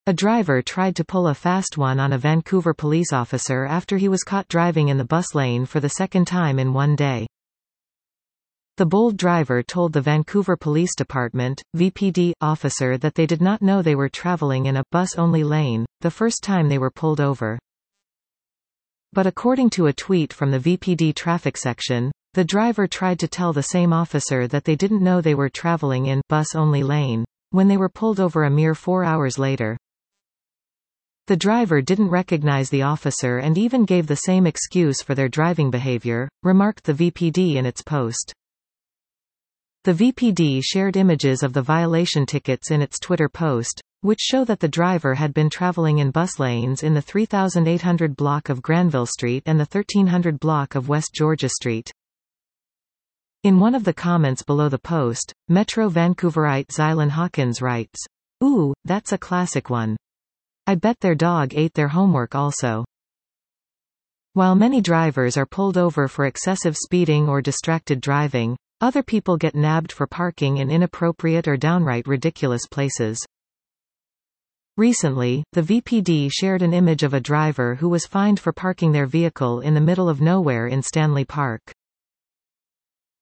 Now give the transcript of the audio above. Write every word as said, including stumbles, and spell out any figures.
A driver tried to pull a fast one on a Vancouver police officer after he was caught driving in the bus lane for the second time in one day. The bold driver told the Vancouver Police Department, V P D, officer that they did not know they were traveling in a bus-only lane, the first time they were pulled over. But according to a tweet from the V P D traffic section, the driver tried to tell the same officer that they didn't know they were traveling in bus-only lane, when they were pulled over a mere four hours later. The driver didn't recognize the officer and even gave the same excuse for their driving behavior, remarked the V P D in its post. The V P D shared images of the violation tickets in its Twitter post, which show that the driver had been traveling in bus lanes in the thirty-eight hundred block of Granville Street and the thirteen hundred block of West Georgia Street. In one of the comments below the post, Metro Vancouverite Zylan Hawkins writes, "Ooh, that's a classic one. I bet their dog ate their homework also." While many drivers are pulled over for excessive speeding or distracted driving, other people get nabbed for parking in inappropriate or downright ridiculous places. Recently, the V P D shared an image of a driver who was fined for parking their vehicle in the middle of nowhere in Stanley Park.